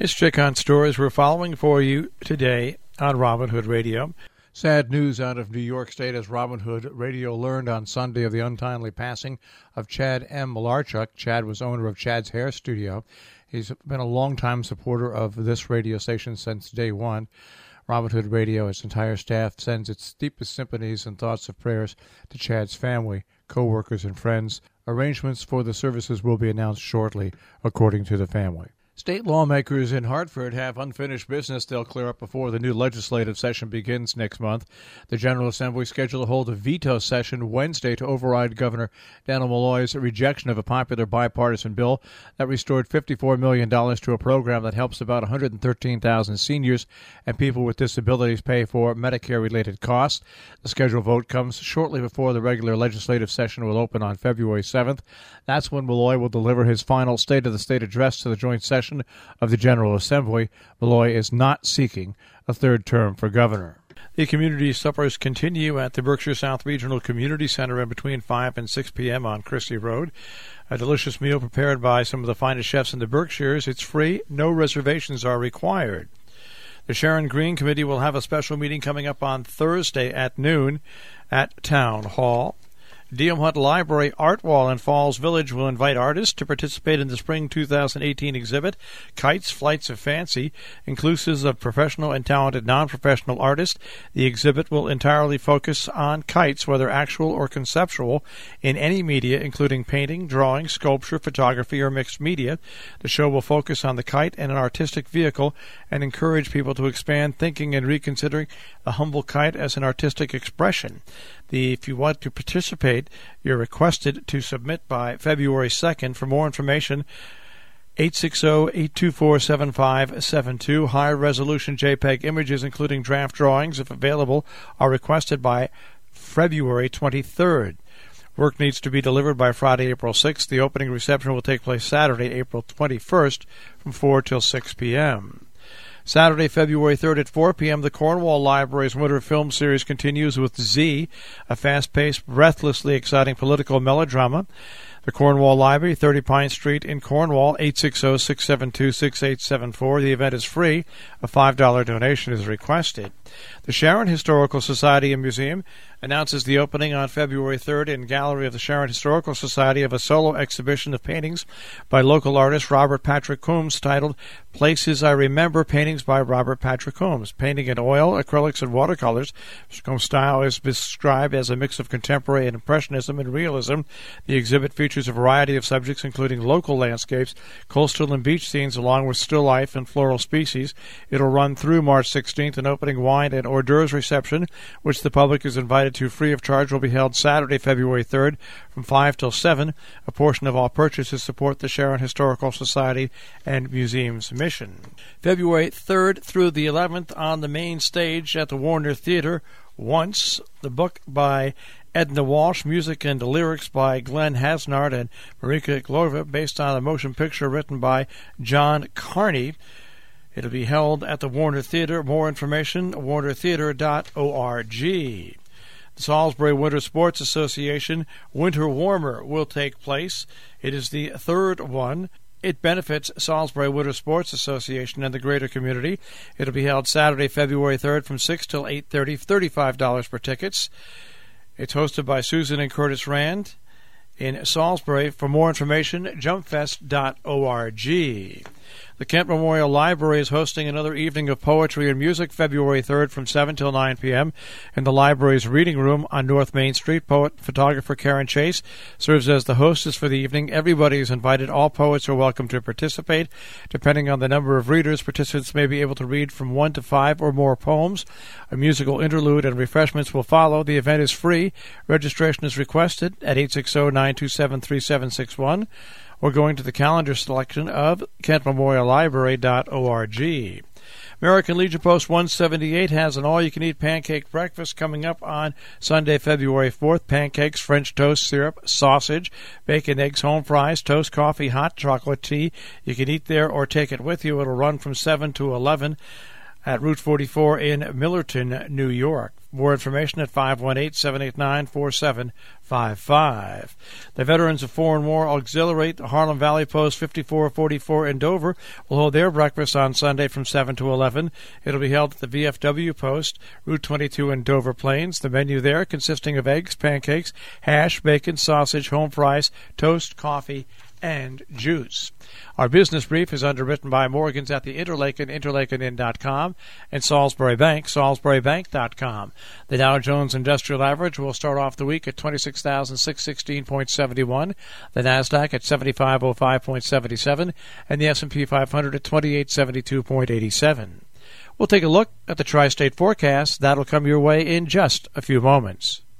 It's Chick on Stories we're following for you today on Robin Hood Radio. Sad news out of New York State as Robin Hood Radio learned on Sunday of the untimely passing of Chad M. Malarchuk. Chad was owner of Chad's Hair Studio. He's been a longtime supporter of this radio station since day one. Robin Hood Radio, its entire staff, sends its deepest sympathies and thoughts of prayers to Chad's family, co-workers, and friends. Arrangements for the services will be announced shortly, according to the family. State lawmakers in Hartford have unfinished business they'll clear up before the new legislative session begins next month. The General Assembly is scheduled to hold a veto session Wednesday to override Governor Dannel Malloy's rejection of a popular bipartisan bill that restored $54 million to a program that helps about 113,000 seniors and people with disabilities pay for Medicare-related costs. The scheduled vote comes shortly before the regular legislative session will open on February 7th. That's when Malloy will deliver his final State of the State address to the joint session of the General Assembly. Malloy is not seeking a third term for governor. The community suppers continue at the Berkshire South Regional Community Center in between 5 and 6 p.m. on Christie Road. A delicious meal prepared by some of the finest chefs in the Berkshires. It's free. No reservations are required. The Sharon Green Committee will have a special meeting coming up on Thursday at noon at Town Hall. Diehl Hunt Library Art Wall in Falls Village will invite artists to participate in the Spring 2018 exhibit, Kites, Flights of Fancy, inclusive of professional and talented non-professional artists. The exhibit will entirely focus on kites, whether actual or conceptual, in any media, including painting, drawing, sculpture, photography, or mixed media. The show will focus on the kite and an artistic vehicle and encourage people to expand thinking and reconsidering the humble kite as an artistic expression. If you want to participate, you're requested to submit by February 2nd. For more information, 860-824-7572. High-resolution JPEG images, including draft drawings, if available, are requested by February 23rd. Work needs to be delivered by Friday, April 6th. The opening reception will take place Saturday, April 21st, from 4 till 6 p.m. Saturday, February 3rd at 4 p.m., the Cornwall Library's winter film series continues with Z, a fast-paced, breathlessly exciting political melodrama. The Cornwall Library, 30 Pine Street in Cornwall, 860-672-6874. The event is free. A $5 donation is requested. The Sharon Historical Society and Museum announces the opening on February 3rd in Gallery of the Sharon Historical Society of a solo exhibition of paintings by local artist Robert Patrick Coombs titled Places I Remember, Paintings by Robert Patrick Coombs. Painting in oil, acrylics, and watercolors. Mr. Coombs' style is described as a mix of contemporary and impressionism and realism. The exhibit features a variety of subjects, including local landscapes, coastal and beach scenes, along with still life and floral species. It'll run through March 16th. An opening wine and hors d'oeuvres reception, which the public is invited to free of charge, will be held Saturday, February 3rd from 5 till 7. A portion of all purchases support the Sharon Historical Society and Museum's mission. February 3rd through the 11th on the main stage at the Warner Theater, Once, the book by Edna Walsh, music and lyrics by Glenn Hasnard and Marika Glova, based on a motion picture written by John Carney. It'll be held at the Warner Theater. More information, warnertheater.org. The Salisbury Winter Sports Association Winter Warmer will take place. It is the third one. It benefits Salisbury Winter Sports Association and the greater community. It'll be held Saturday, February 3rd from 6 till 8:30, $35 per tickets. It's hosted by Susan and Curtis Rand in Salisbury. For more information, jumpfest.org. The Kent Memorial Library is hosting another evening of poetry and music February 3rd from 7 till 9 p.m. in the library's reading room on North Main Street. Poet-photographer Karen Chase serves as the hostess for the evening. Everybody is invited. All poets are welcome to participate. Depending on the number of readers, participants may be able to read from 1 to 5 or more poems. A musical interlude and refreshments will follow. The event is free. Registration is requested at 860-927-3761. or going to the calendar selection of kentmemoriallibrary.org. American Legion Post 178 has an all-you-can-eat pancake breakfast coming up on Sunday, February 4th. Pancakes, French toast, syrup, sausage, bacon, eggs, home fries, toast, coffee, hot chocolate, tea. You can eat there or take it with you. It'll run from 7 to 11 at Route 44 in Millerton, New York. More information at 518-789-4755. The Veterans of Foreign War Auxiliary, Harlem Valley Post 5444 in Dover, will hold their breakfast on Sunday from 7 to 11. It'll be held at the VFW Post, Route 22 in Dover Plains. The menu there consisting of eggs, pancakes, hash, bacon, sausage, home fries, toast, coffee, and juice. Our business brief is underwritten by Morgans at the Interlaken, interlakenin.com, and Salisbury Bank, salisburybank.com. The Dow Jones Industrial Average will start off the week at 26,616.71, the NASDAQ at 7505.77, and the S&P 500 at 2872.87. We'll take a look at the tri-state forecast. That'll come your way in just a few moments.